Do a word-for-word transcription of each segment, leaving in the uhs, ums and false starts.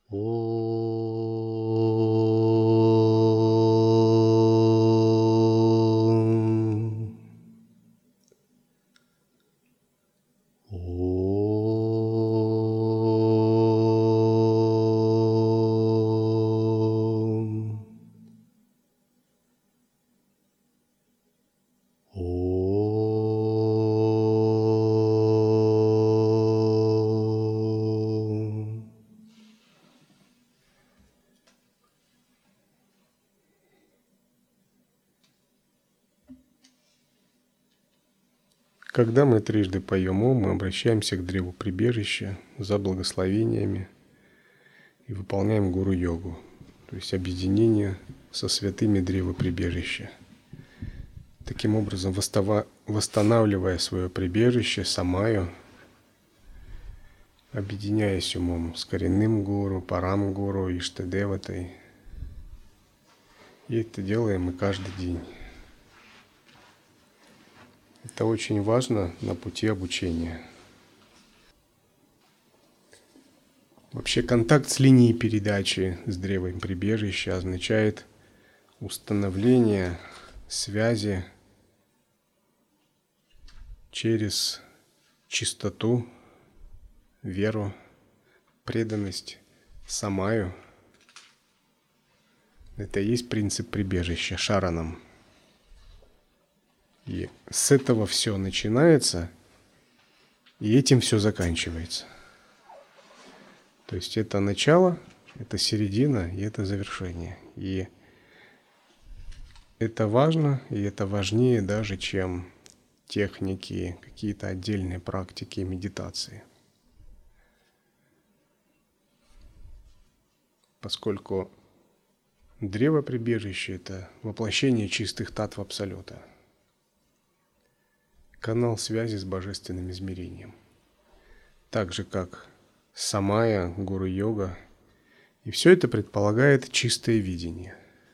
Om. Om. Om. Когда мы трижды поем Ом, мы обращаемся к древу прибежища за благословениями и выполняем гуру-йогу, то есть объединение со святыми древа прибежища. Таким образом, восстава- восстанавливая свое прибежище, самаю, объединяясь умом с коренным гуру, парам-гуру, Иштадеватой. И это делаем мы каждый день. Это очень важно на пути обучения. Вообще контакт с линией передачи с древом прибежища означает установление связи через чистоту, веру, преданность самаю. Это и есть принцип прибежища, шаранам. И с этого все начинается, и этим все заканчивается. То есть это начало, это середина и это завершение. И это важно, и это важнее даже, чем техники, какие-то отдельные практики медитации. Поскольку древо прибежища – это воплощение чистых татв Абсолюта. Канал связи с божественным измерением. Так же, как самая, гуру-йога. И все это предполагает чистое видение.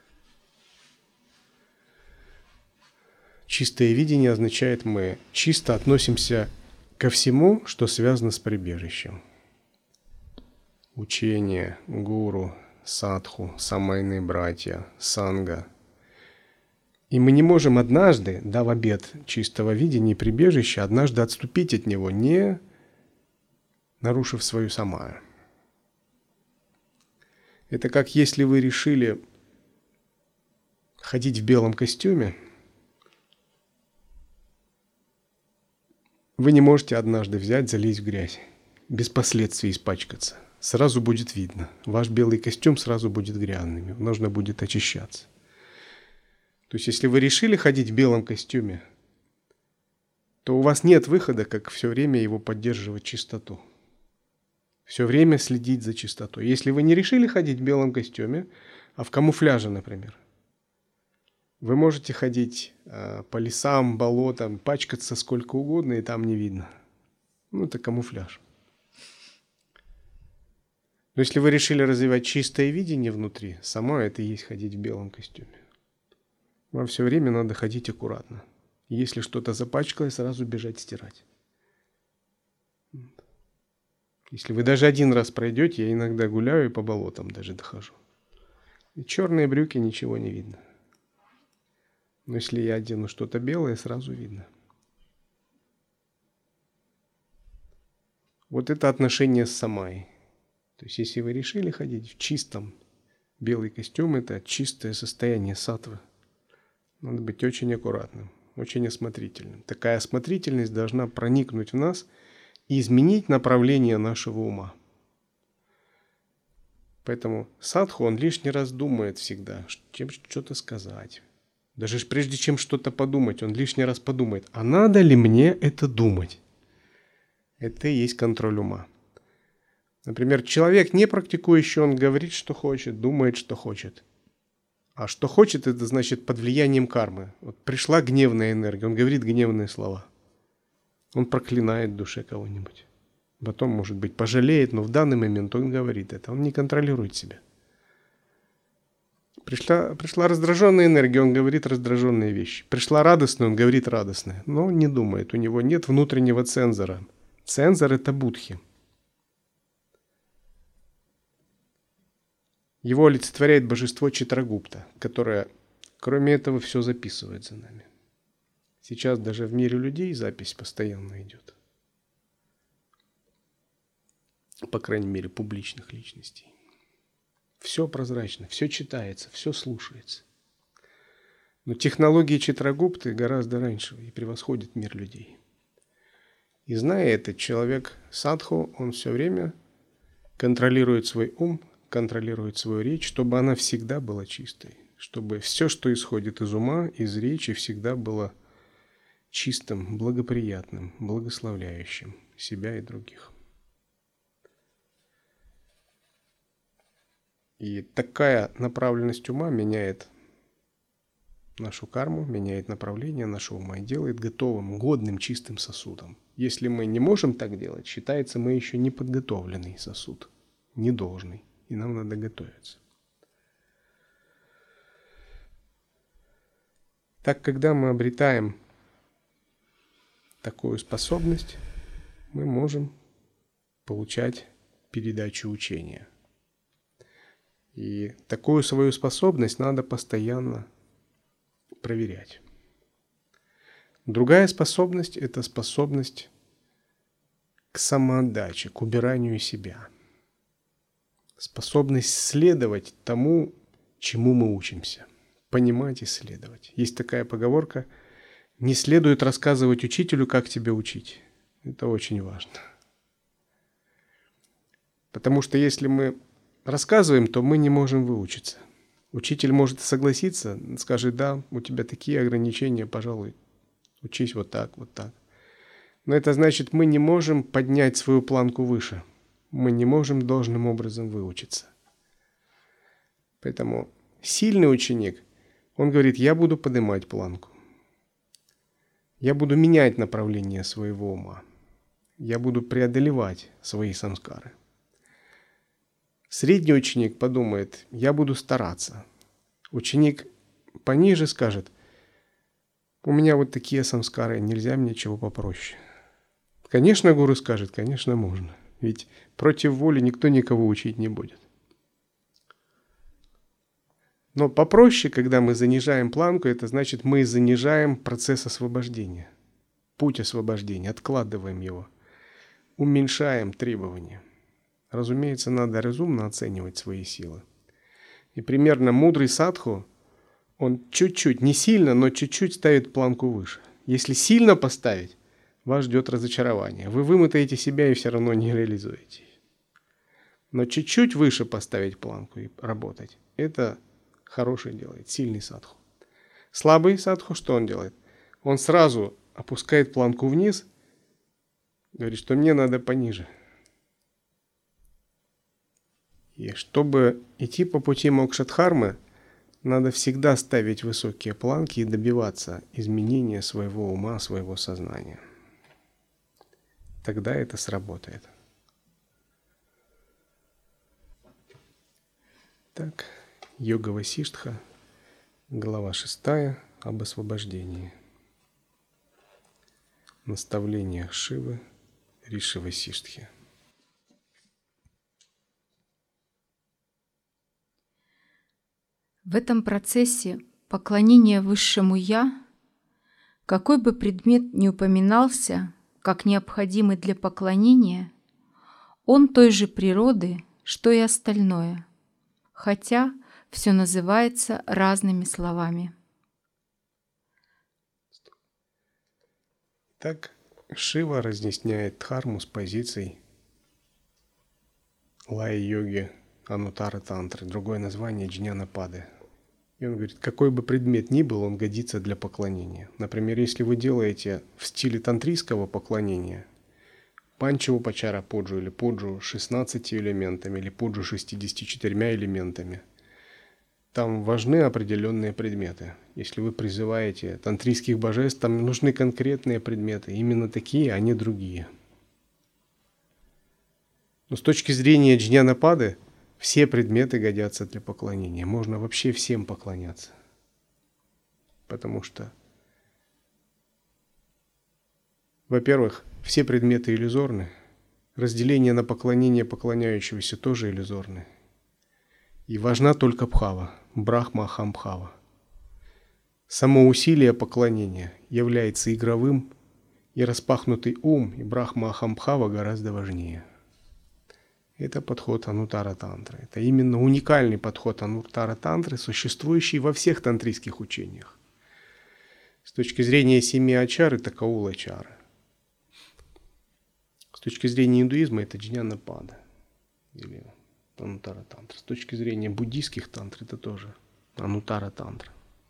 Чистое видение означает, мы чисто относимся ко всему, что связано с прибежищем. Учение, гуру, садху, самайные братья, санга. И мы не можем однажды, дав обет чистого видения и прибежища, однажды отступить от него, не нарушив свою самаю. Это как если вы решили ходить в белом костюме, вы не можете однажды взять, залезть в грязь, без последствий испачкаться. Сразу будет видно. Ваш белый костюм сразу будет грязным, нужно будет очищаться. То есть, если вы решили ходить в белом костюме, то у вас нет выхода, как все время его поддерживать чистоту. Все время следить за чистотой. Если вы не решили ходить в белом костюме, а в камуфляже, например, вы можете ходить э, по лесам, болотам, пачкаться сколько угодно, и там не видно. Ну, это камуфляж. Но если вы решили развивать чистое видение внутри, само это и есть ходить в белом костюме. Вам все время надо ходить аккуратно. Если что-то запачкалось, сразу бежать стирать. Если вы даже один раз пройдете, я иногда гуляю и по болотам даже дохожу. И черные брюки, ничего не видно. Но если я одену что-то белое, сразу видно. Вот это отношение с самай. То есть, если вы решили ходить в чистом, белый костюм – это чистое состояние саттвы. Надо быть очень аккуратным, очень осмотрительным. Такая осмотрительность должна проникнуть в нас и изменить направление нашего ума. Поэтому садху, он лишний раз думает всегда, чем что-то сказать. Даже прежде чем что-то подумать, он лишний раз подумает, а надо ли мне это думать? Это и есть контроль ума. Например, человек не практикующий, он говорит, что хочет, думает, что хочет. А что хочет, это значит под влиянием кармы. Вот пришла гневная энергия, он говорит гневные слова. Он проклинает в душе кого-нибудь. Потом, может быть, пожалеет, но в данный момент он говорит это. Он не контролирует себя. Пришла, пришла раздраженная энергия, он говорит раздраженные вещи. Пришла радостная, он говорит радостные. Но он не думает, у него нет внутреннего цензора. Цензор – это будхи. Его олицетворяет божество Читрагупта, которое, кроме этого, все записывает за нами. Сейчас даже в мире людей запись постоянно идет. По крайней мере, публичных личностей. Все прозрачно, все читается, все слушается. Но технологии Читрагупты гораздо раньше и превосходят мир людей. И зная это, человек садху, он все время контролирует свой ум, контролирует свою речь, чтобы она всегда была чистой. Чтобы все, что исходит из ума, из речи, всегда было чистым, благоприятным, благословляющим себя и других. И такая направленность ума меняет нашу карму, меняет направление нашего ума и делает готовым, годным, чистым сосудом. Если мы не можем так делать, считается, мы еще не подготовленный сосуд, не должный, и нам надо готовиться. Так, когда мы обретаем такую способность, мы можем получать передачу учения. И такую свою способность надо постоянно проверять. Другая способность – это способность к самоотдаче, к убиранию себя. Способность следовать тому, чему мы учимся. Понимать и следовать. Есть такая поговорка: не следует рассказывать учителю, как тебя учить. Это очень важно. Потому что если мы рассказываем, то мы не можем выучиться. Учитель может согласиться, скажет: да, у тебя такие ограничения, пожалуй, учись вот так, вот так. Но это значит, мы не можем поднять свою планку выше. Мы не можем должным образом выучиться. Поэтому сильный ученик, он говорит: я буду поднимать планку. Я буду менять направление своего ума. Я буду преодолевать свои самскары. Средний ученик подумает: я буду стараться. Ученик пониже скажет: у меня вот такие самскары, нельзя мне чего попроще. Конечно, гуру скажет: конечно, можно. Ведь против воли никто никого учить не будет. Но попроще, когда мы занижаем планку, это значит, мы занижаем процесс освобождения, путь освобождения, откладываем его, уменьшаем требования. Разумеется, надо разумно оценивать свои силы. И примерно мудрый садху, он чуть-чуть, не сильно, но чуть-чуть ставит планку выше. Если сильно поставить, вас ждет разочарование. Вы вымотаете себя и все равно не реализуете. Но чуть-чуть выше поставить планку и работать, это хороший делает, сильный садху. Слабый садху, что он делает? Он сразу опускает планку вниз, говорит, что мне надо пониже. И чтобы идти по пути мокшадхармы, надо всегда ставить высокие планки и добиваться изменения своего ума, своего сознания. Тогда это сработает. Так, йога Васиштха, глава шестая, об освобождении. Наставление Шивы Риши Васиштхи. В этом процессе поклонения высшему Я, какой бы предмет ни упоминался как необходимый для поклонения, он той же природы, что и остальное, хотя все называется разными словами. Так Шива разъясняет дхарму с позиций лая-йоги Анутара тантры, другое название джняна-пады. И он говорит, какой бы предмет ни был, он годится для поклонения. Например, если вы делаете в стиле тантрийского поклонения панча-упачара пуджу или пуджу шестнадцатью элементами или пуджу шестьюдесятью четырьмя элементами, там важны определенные предметы. Если вы призываете тантрийских божеств, там нужны конкретные предметы, именно такие, а не другие. Но с точки зрения джняна-пады, все предметы годятся для поклонения. Можно вообще всем поклоняться. Потому что, во-первых, все предметы иллюзорны. Разделение на поклонение поклоняющегося тоже иллюзорны. И важна только бхава, брахма ахамбхава. Само усилие поклонения является игровым, и распахнутый ум и брахма ахамбхава гораздо важнее. Это подход Ануттара тантры. Это именно уникальный подход Ануттара тантры, существующий во всех тантрийских учениях. С точки зрения семи ачар это каула-чара. С точки зрения индуизма это джняна-пада или Ануттара тантра. С точки зрения буддийских тантр это тоже Ануттара тантра.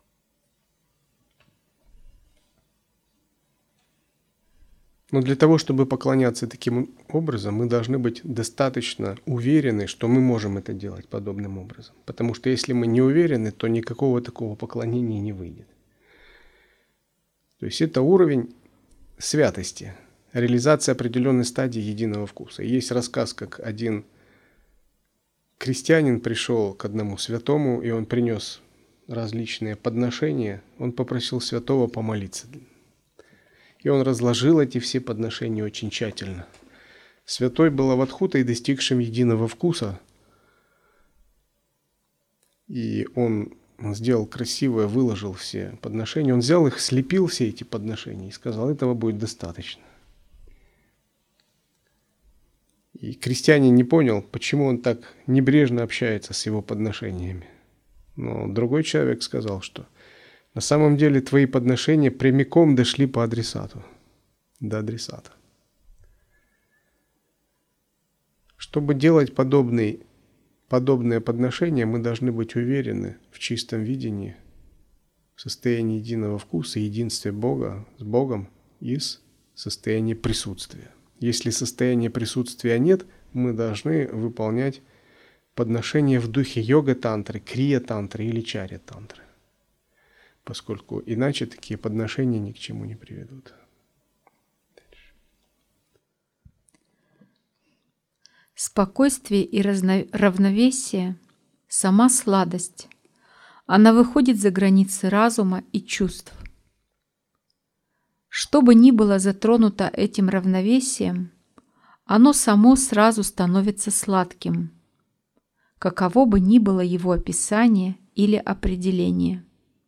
Но для того, чтобы поклоняться таким образом, мы должны быть достаточно уверены, что мы можем это делать подобным образом. Потому что если мы не уверены, то никакого такого поклонения не выйдет. То есть это уровень святости, реализация определенной стадии единого вкуса. Есть рассказ, как один крестьянин пришел к одному святому, и он принес различные подношения. Он попросил святого помолиться. И он разложил эти все подношения очень тщательно. Святой был авадхутой, достигшим единого вкуса. И он сделал красивое, выложил все подношения. Он взял их, слепил все эти подношения и сказал, этого будет достаточно. И крестьянин не понял, почему он так небрежно общается с его подношениями. Но другой человек сказал, что на самом деле твои подношения прямиком дошли по адресату, до адресата. Чтобы делать подобный, подобное подношение, мы должны быть уверены в чистом видении, в состоянии единого вкуса, единстве Бога с Богом из состояния присутствия. Если состояния присутствия нет, мы должны выполнять подношения в духе йога-тантры, крия-тантры или чаря-тантры. Поскольку иначе такие подношения ни к чему не приведут. Спокойствие и разно... равновесие – сама сладость. Она выходит за границы разума и чувств. Что бы ни было затронуто этим равновесием, оно само сразу становится сладким, каково бы ни было его описание или определение.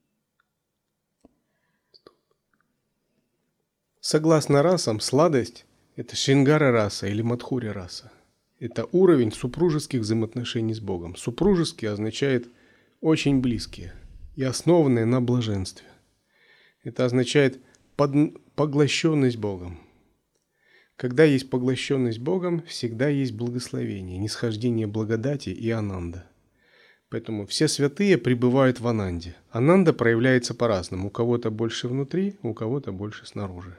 Согласно расам, сладость – это шингара раса или мадхури раса. Это уровень супружеских взаимоотношений с Богом. Супружеские означает очень близкие и основанные на блаженстве. Это означает под... поглощенность Богом. Когда есть поглощенность Богом, всегда есть благословение, нисхождение благодати и ананда. Поэтому все святые пребывают в ананде. Ананда проявляется по-разному. У кого-то больше внутри, у кого-то больше снаружи.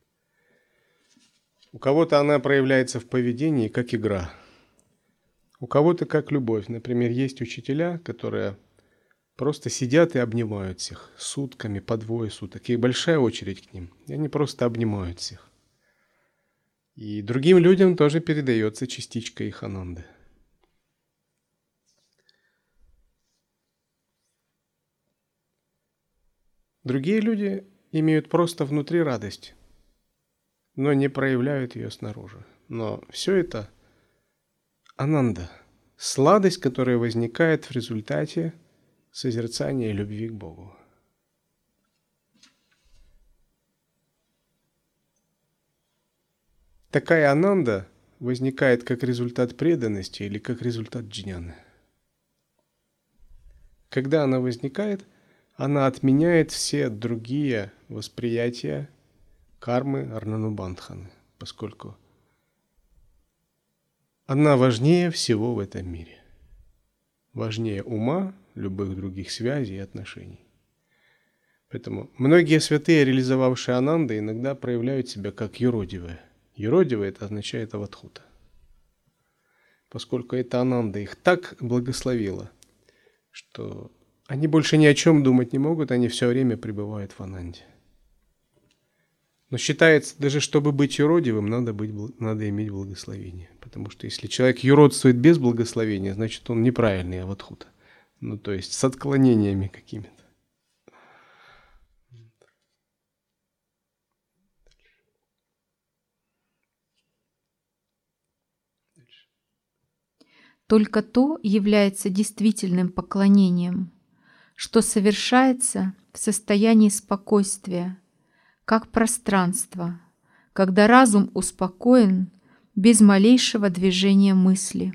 У кого-то она проявляется в поведении, как игра. У кого-то как любовь. Например, есть учителя, которые просто сидят и обнимают всех сутками, по двое суток. И большая очередь к ним. И они просто обнимают всех. И другим людям тоже передается частичка их ананды. Другие люди имеют просто внутри радость, но не проявляют ее снаружи. Но все это ананда, сладость, которая возникает в результате созерцания любви к Богу. Такая ананда возникает как результат преданности или как результат джняны. Когда она возникает, она отменяет все другие восприятия кармы Арнанубандханы, поскольку она важнее всего в этом мире. Важнее ума, любых других связей и отношений. Поэтому многие святые, реализовавшие ананду, иногда проявляют себя как юродивые. Юродивые – это означает авадхута. Поскольку эта ананда их так благословила, что они больше ни о чем думать не могут, они все время пребывают в ананде. Но считается, даже чтобы быть юродивым, надо, быть, надо иметь благословение. Потому что если человек юродствует без благословения, значит он неправильный авадхута. Ну то есть с отклонениями какими-то. только то является действительным поклонением, что совершается в состоянии спокойствия, как пространство, когда разум успокоен без малейшего движения мысли.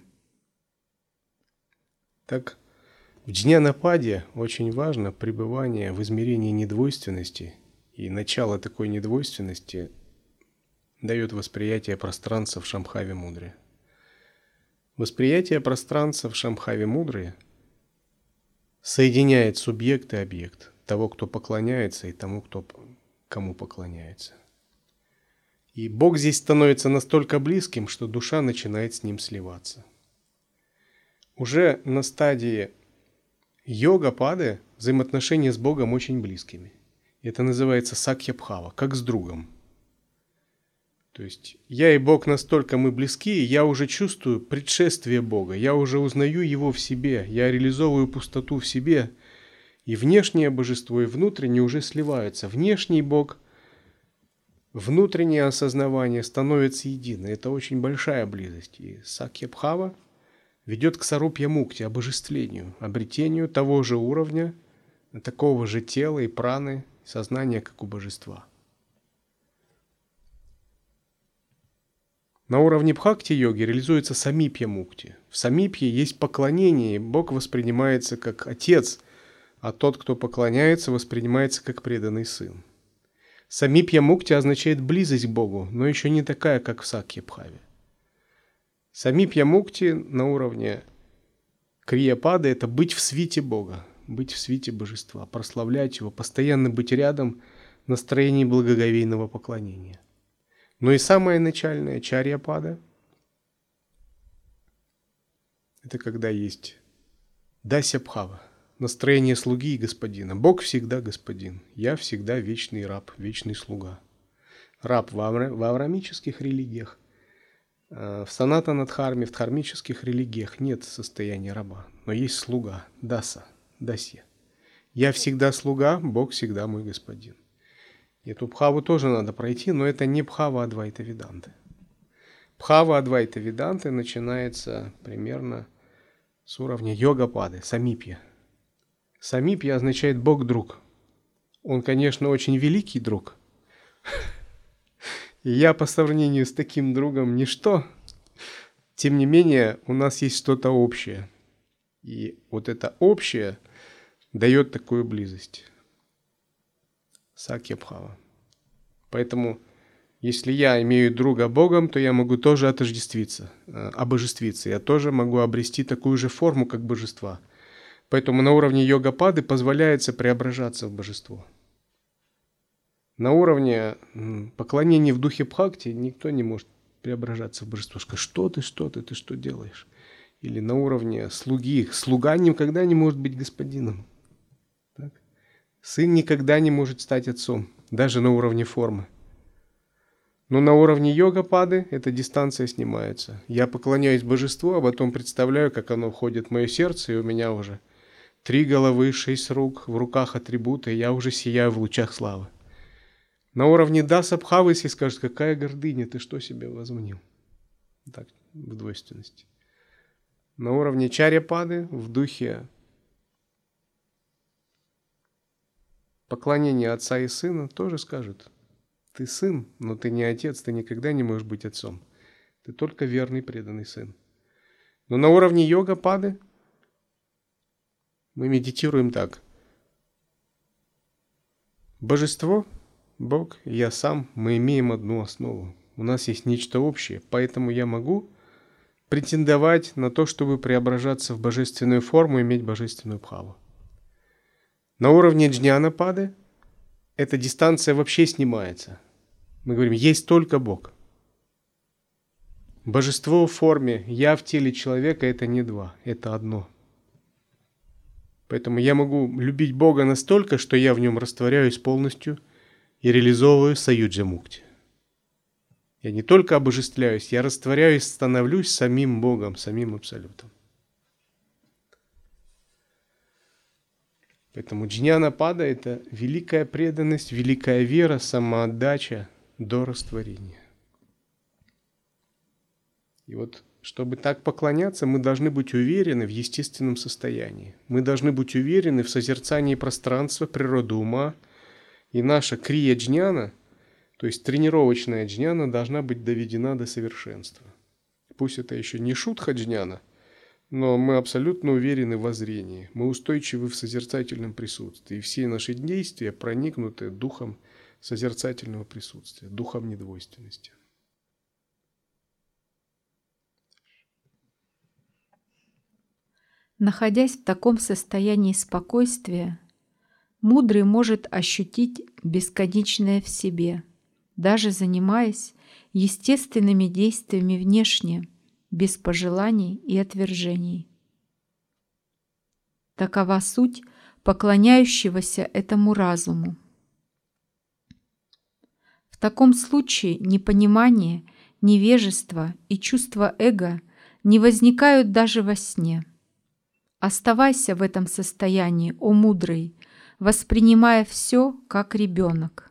Так, в джняна-паде очень важно пребывание в измерении недвойственности, и начало такой недвойственности дает восприятие пространства в Шамбхаве Мудре. Восприятие пространства в Шамбхаве Мудре соединяет субъект и объект, того, кто поклоняется, и тому, кто, кому поклоняется. И Бог здесь становится настолько близким, что душа начинает с Ним сливаться. Уже на стадии йога-пады взаимоотношения с Богом очень близкими. Это называется сакья-бхава, как с другом. То есть я и Бог настолько мы близки, я уже чувствую предшествие Бога, я уже узнаю Его в себе, я реализовываю пустоту в себе, и внешнее божество и внутреннее уже сливаются. Внешний Бог, внутреннее осознавание становится едино. Это очень большая близость. И сакья-бхава ведет к сарупья-мукти, обожествлению, обретению того же уровня, такого же тела и праны, сознания, как у божества. На уровне бхакти-йоги реализуется самипья-мукти. В самипье есть поклонение, и Бог воспринимается как отец, а тот, кто поклоняется, воспринимается как преданный сын. Самипья-мукти означает близость к Богу, но еще не такая, как в сакья-бхаве. Самипья-мукти на уровне крия-пады – это быть в свите Бога, быть в свите божества, прославлять Его, постоянно быть рядом в настроении благоговейного поклонения. Но и самая начальная чарья-пада – это когда есть дася-бхава, настроение слуги и господина. Бог всегда господин, я всегда вечный раб, вечный слуга. Раб в аврамических религиях, в санатана-дхарме, в дхармических религиях нет состояния раба, но есть слуга, даса, дасья. Я всегда слуга, Бог всегда мой господин. Эту бхаву тоже надо пройти, но это не бхава Адвайта Веданты. Бхава Адвайта Веданты начинается примерно с уровня йога-пады, самипья. Самипья означает Бог-друг. Он, конечно, очень великий друг. И я по сравнению с таким другом ничто. Тем не менее, у нас есть что-то общее. И вот это общее дает такую близость. Сакья-бхава. Поэтому, если я имею друга Богом, то я могу тоже отождествиться, обожествиться. Я тоже могу обрести такую же форму, как божества. Поэтому на уровне йога-пады позволяется преображаться в божество. На уровне поклонения в духе бхакти никто не может преображаться в божество. Сказать, что ты, что ты, ты что делаешь? Или на уровне слуги. Слуга никогда не может быть господином. Так? Сын никогда не может стать отцом, даже на уровне формы. Но на уровне йога-пады эта дистанция снимается. Я поклоняюсь божеству, а потом представляю, как оно входит в мое сердце, и у меня уже три головы, шесть рук, в руках атрибуты, и я уже сияю в лучах славы. На уровне даса-бхавы, если скажут, какая гордыня, ты что себе возомнил? Так, в двойственности. На уровне чарья-пады, в духе поклонения отца и сына, тоже скажут, ты сын, но ты не отец, ты никогда не можешь быть отцом. Ты только верный, преданный сын. Но на уровне йога-пады мы медитируем так. Божество, Бог, я сам, мы имеем одну основу. У нас есть нечто общее, поэтому я могу претендовать на то, чтобы преображаться в божественную форму и иметь божественную бхаву. На уровне джняна-пады эта дистанция вообще снимается. Мы говорим, есть только Бог. Божество в форме, я в теле человека – это не два, это одно. Поэтому я могу любить Бога настолько, что я в нем растворяюсь полностью и реализовываю саюджа-мукти. Я не только обожествляюсь, я растворяюсь, становлюсь самим Богом, самим Абсолютом. Поэтому джняна-пада – это великая преданность, великая вера, самоотдача до растворения. И вот, чтобы так поклоняться, мы должны быть уверены в естественном состоянии. Мы должны быть уверены в созерцании пространства, природы ума. И наша крия-джняна, то есть тренировочная джняна, должна быть доведена до совершенства. Пусть это еще не шутха-джняна, но мы абсолютно уверены в воззрении. Мы устойчивы в созерцательном присутствии. И все наши действия проникнуты духом созерцательного присутствия, духом недвойственности. Находясь в таком состоянии спокойствия, мудрый может ощутить бесконечное в себе, даже занимаясь естественными действиями внешне, без пожеланий и отвержений. Такова суть поклоняющегося этому разуму. В таком случае непонимание, невежество и чувство эго не возникают даже во сне. Оставайся в этом состоянии, о мудрый, воспринимая все как ребенок.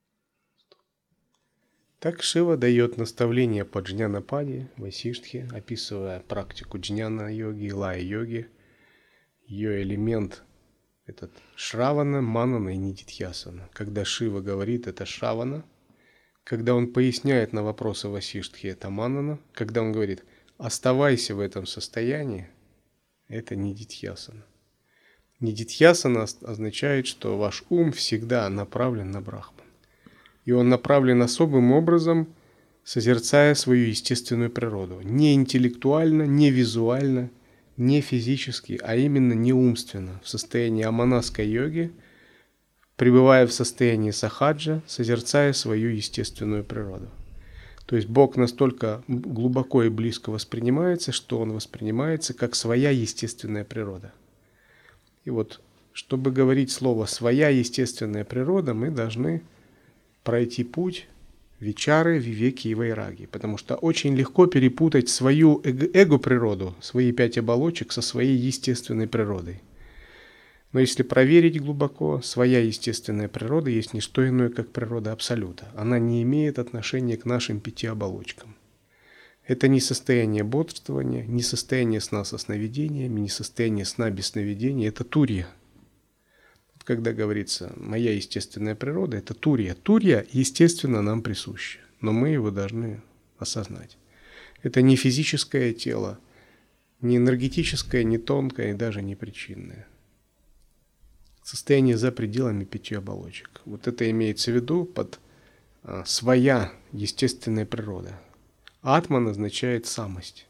Так Шива дает наставление по джняна-паде, васиштхе, описывая практику джняна-йоги и лая-йоги. Ее элемент – этот шравана, манана и нидитхьясана. Когда Шива говорит, это шравана. Когда он поясняет на вопросы васиштхи, это манана. Когда он говорит «оставайся в этом состоянии», это нидитхьясана. Нидитхьясана означает, что ваш ум всегда направлен на Брахман. И он направлен особым образом, созерцая свою естественную природу. Не интеллектуально, не визуально, не физически, а именно не умственно. В состоянии аманаской йоги, пребывая в состоянии сахаджа, созерцая свою естественную природу. То есть Бог настолько глубоко и близко воспринимается, что Он воспринимается как своя естественная природа. И вот, чтобы говорить слово «своя естественная природа», мы должны пройти путь вичары, вивеки и вайраги. Потому что очень легко перепутать свою эго-природу, свои пять оболочек со своей естественной природой. Но если проверить глубоко, своя естественная природа есть не что иное, как природа Абсолюта. Она не имеет отношения к нашим пяти оболочкам. Это не состояние бодрствования, не состояние сна со сновидениями, не состояние сна без сновидений. Это турья. Когда говорится «моя естественная природа», это турья. Турья, естественно, нам присуща, но мы его должны осознать. Это не физическое тело, не энергетическое, не тонкое и даже не причинное. Состояние за пределами пяти оболочек. Вот это имеется в виду под а, своя естественная природа. Атман означает самость.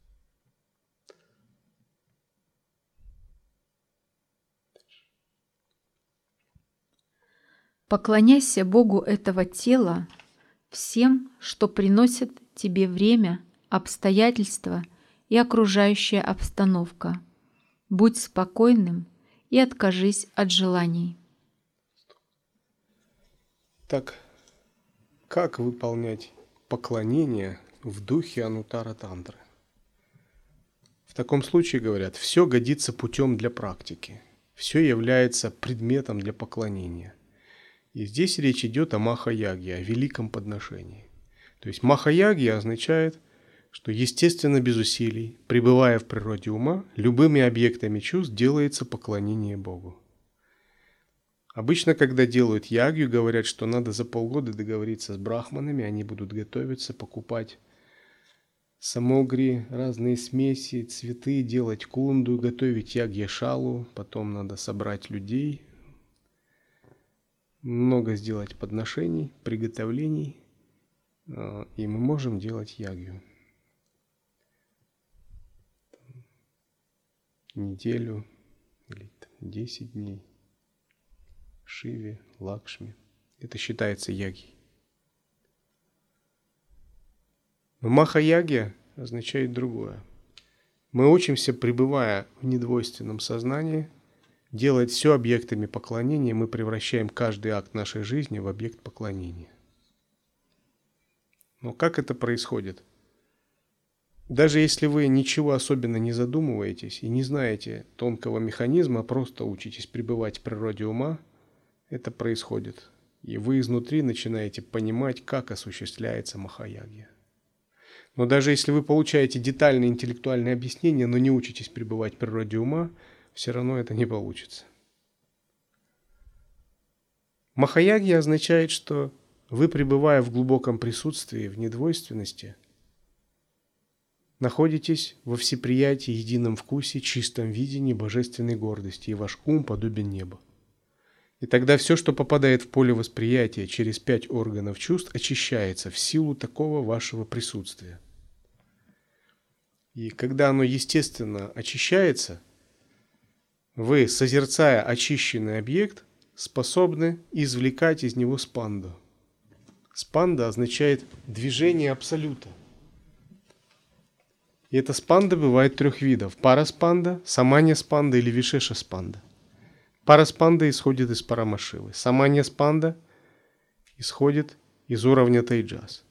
Поклоняйся Богу этого тела всем, что приносит тебе время, обстоятельства и окружающая обстановка. Будь спокойным и откажись от желаний. Так, как выполнять поклонение в духе Анутара Тантры? В таком случае, говорят, все годится путем для практики. Все является предметом для поклонения. И здесь речь идет о Маха-ягье, о великом подношении. То есть Маха-ягья означает, что естественно без усилий, пребывая в природе ума, любыми объектами чувств делается поклонение Богу. Обычно, когда делают ягью, говорят, что надо за полгода договориться с брахманами, они будут готовиться, покупать самогри, разные смеси, цветы, делать кунду, готовить ягья-шалу, потом надо собрать людей, много сделать подношений, приготовлений, и мы можем делать ягью. Неделю или десять дней. Шиве, Лакшми. Это считается ягьей. Но Маха-ягья означает другое. Мы учимся, пребывая в недвойственном сознании, делать все объектами поклонения, мы превращаем каждый акт нашей жизни в объект поклонения. Но как это происходит? Даже если вы ничего особенно не задумываетесь и не знаете тонкого механизма, просто учитесь пребывать в природе ума, это происходит. И вы изнутри начинаете понимать, как осуществляется Маха-ягья. Но даже если вы получаете детальные интеллектуальные объяснения, но не учитесь пребывать в природе ума, все равно это не получится. Махаягья означает, что вы, пребывая в глубоком присутствии, в недвойственности, находитесь во всеприятии, едином вкусе, чистом видении, божественной гордости, и ваш ум подобен небу. И тогда все, что попадает в поле восприятия через пять органов чувств, очищается в силу такого вашего присутствия. И когда оно естественно очищается, вы, созерцая очищенный объект, способны извлекать из него спанду. Спанда означает движение абсолюта. И эта спанда бывает трех видов: параспанда, саманья-спанда или вишеша-спанда. Параспанда исходит из парамашивы, саманья-спанда исходит из уровня тайджас.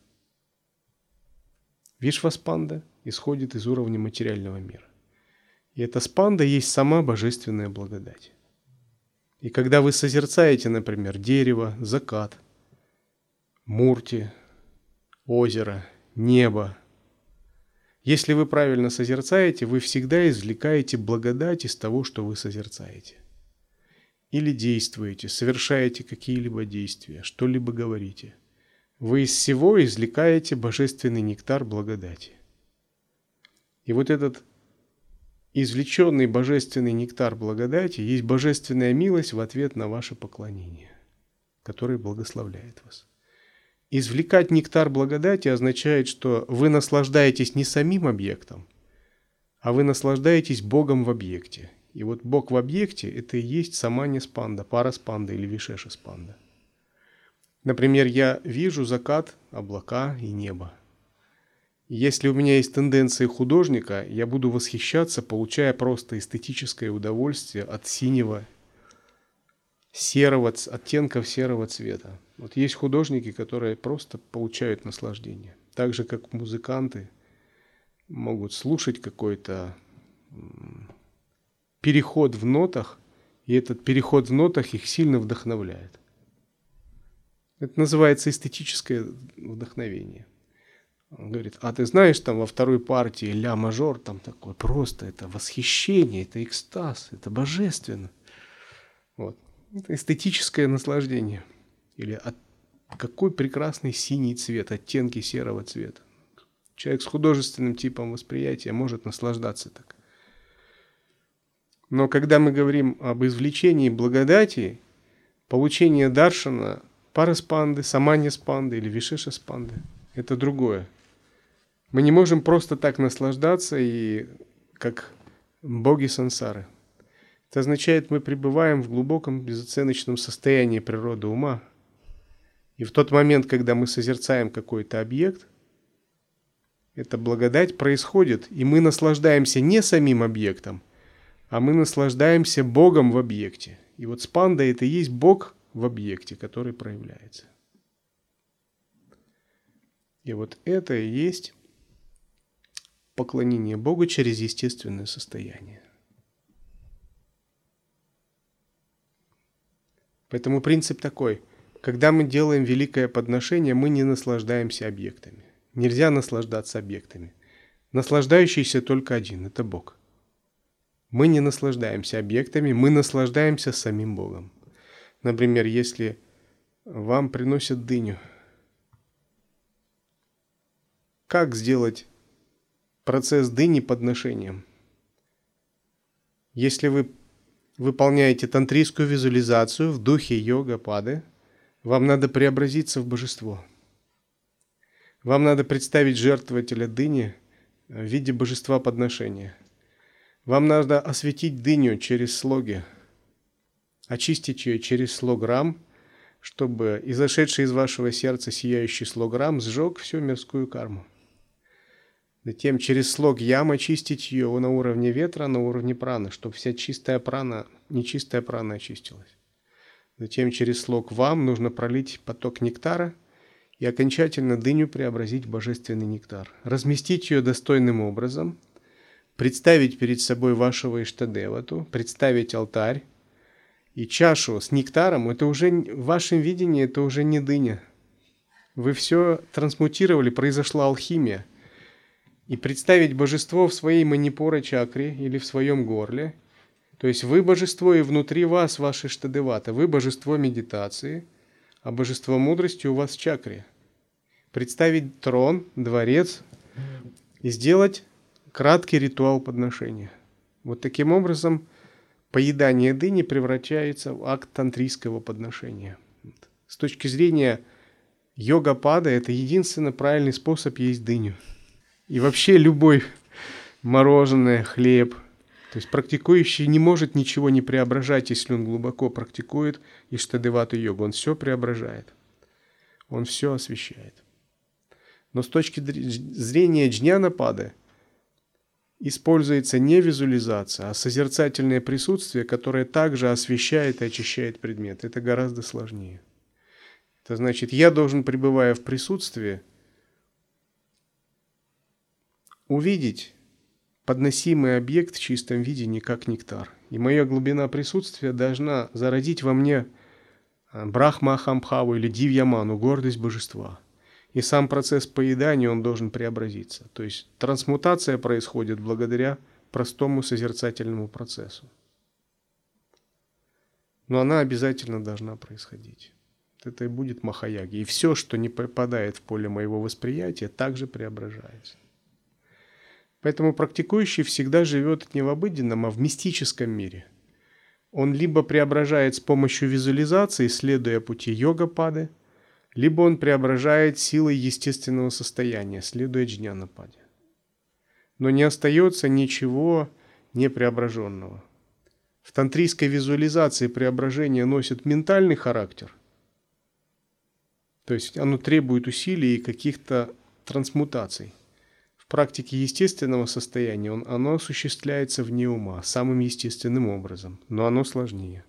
Вишва-спанда исходит из уровня материального мира. И эта спанда есть сама божественная благодать. И когда вы созерцаете, например, дерево, закат, мурти, озеро, небо, если вы правильно созерцаете, вы всегда извлекаете благодать из того, что вы созерцаете. Или действуете, совершаете какие-либо действия, что-либо говорите. Вы из всего извлекаете божественный нектар благодати. И вот этот извлеченный божественный нектар благодати есть божественная милость в ответ на ваше поклонение, который благословляет вас. Извлекать нектар благодати означает, что вы наслаждаетесь не самим объектом, а вы наслаждаетесь Богом в объекте. И вот Бог в объекте – это и есть саманья-спанда, параспанда или вишеша-спанда. Например, я вижу закат, облака и небо. Если у меня есть тенденции художника, я буду восхищаться, получая просто эстетическое удовольствие от синего, серого, оттенков серого цвета. Вот есть художники, которые просто получают наслаждение. Так же, как музыканты могут слушать какой-то переход в нотах, и этот переход в нотах их сильно вдохновляет. Это называется эстетическое вдохновение. Он говорит: а ты знаешь, там во второй партии ля мажор, там такое просто, это восхищение, это экстаз, это божественно. Вот. Это эстетическое наслаждение. Или от... какой прекрасный синий цвет, оттенки серого цвета. Человек с художественным типом восприятия может наслаждаться так. Но когда мы говорим об извлечении благодати, получение даршана, параспанды, саманья-спанды или вишеша-спанды – это другое. Мы не можем просто так наслаждаться, и как боги сансары. Это означает, мы пребываем в глубоком безоценочном состоянии природы ума. И в тот момент, когда мы созерцаем какой-то объект, эта благодать происходит, и мы наслаждаемся не самим объектом, а мы наслаждаемся Богом в объекте. И вот спанда – это и есть Бог в объекте, который проявляется. И вот это и есть поклонение Богу через естественное состояние. Поэтому принцип такой: когда мы делаем великое подношение, мы не наслаждаемся объектами. Нельзя наслаждаться объектами. Наслаждающийся только один – это Бог. Мы не наслаждаемся объектами, мы наслаждаемся самим Богом. Например, если вам приносят дыню, как сделать процесс дыни подношением? Если вы выполняете тантрийскую визуализацию в духе йога-пады, вам надо преобразиться в божество. Вам надо представить жертвователя дыни в виде божества подношения. Вам надо осветить дыню через слоги, очистить ее через слог рам, чтобы изошедший из вашего сердца сияющий слог рам сжег всю мирскую карму. Затем через слог ям очистить ее на уровне ветра, на уровне праны, чтобы вся чистая прана, нечистая прана очистилась. Затем через слог вам нужно пролить поток нектара и окончательно дыню преобразить в божественный нектар. Разместить ее достойным образом, представить перед собой вашего Иштадевату, представить алтарь и чашу с нектаром. Это уже в вашем видении, это уже не дыня. Вы все трансмутировали, произошла алхимия. и представить божество в своей манипура-чакре или в своем горле. То есть вы божество, и внутри вас ваши штадевата. Вы божество медитации, а божество мудрости у вас в чакре. Представить трон, дворец и сделать краткий ритуал подношения. Вот таким образом поедание дыни превращается в акт тантрийского подношения. С точки зрения йога-пада, это единственно правильный способ есть дыню. И вообще любой мороженое, хлеб. То есть практикующий не может ничего не преображать, если он глубоко практикует иштадевату йогу. Он все преображает. Он все освещает. Но с точки зрения джняна-пады используется не визуализация, а созерцательное присутствие, которое также освещает и очищает предмет. Это гораздо сложнее. Это значит, я должен, пребывая в присутствии, увидеть подносимый объект в чистом виде не как нектар. И моя глубина присутствия должна зародить во мне брахма-ахамбхаву или дивьяману, гордость божества. И сам процесс поедания, он должен преобразиться. То есть трансмутация происходит благодаря простому созерцательному процессу. Но она обязательно должна происходить. Это и будет махаяги. И все, что не попадает в поле моего восприятия, также преображается. Поэтому практикующий всегда живет не в обыденном, а в мистическом мире. Он либо преображает с помощью визуализации, следуя пути йога-пады, либо он преображает силой естественного состояния, следуя джняна-паде. Но не остается ничего непреображенного. В тантрийской визуализации преображение носит ментальный характер, то есть оно требует усилий и каких-то трансмутаций. В практике естественного состояния он, оно осуществляется вне ума, самым естественным образом, но оно сложнее.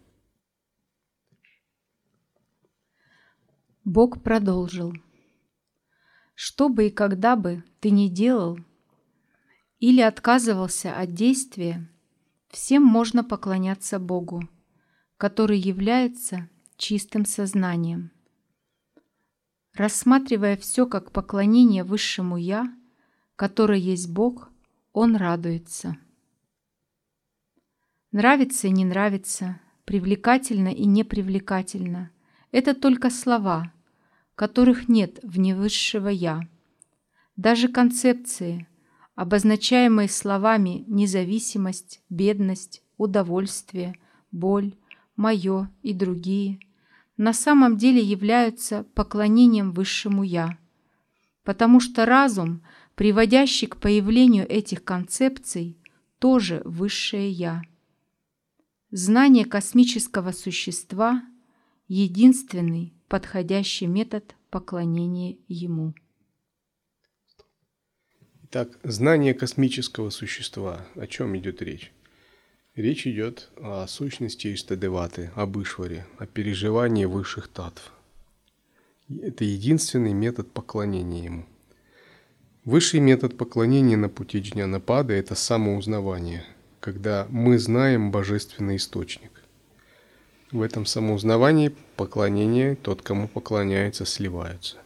Бог продолжил. Что бы и когда бы ты ни делал или отказывался от действия, всем можно поклоняться Богу, который является чистым сознанием. Рассматривая все как поклонение Высшему Я, который есть Бог, Он радуется. Нравится и не нравится, привлекательно и непривлекательно – это только слова, которых нет вне Высшего Я. Даже концепции, обозначаемые словами независимость, бедность, удовольствие, боль, мое и другие, на самом деле являются поклонением Высшему Я, потому что разум, приводящий к появлению этих концепций, тоже Высшее Я. Знание космического существа – единственный подходящий метод поклонения Ему. Итак, знание космического существа. О чем идет речь? Речь идет о сущности Иштадеваты, об Ишваре, о переживании высших татв. Это единственный метод поклонения Ему. Высший метод поклонения на пути джняна-пады – это самоузнавание, когда мы знаем божественный источник. В этом самоузнавании поклонение, тот, кому поклоняется, сливаются.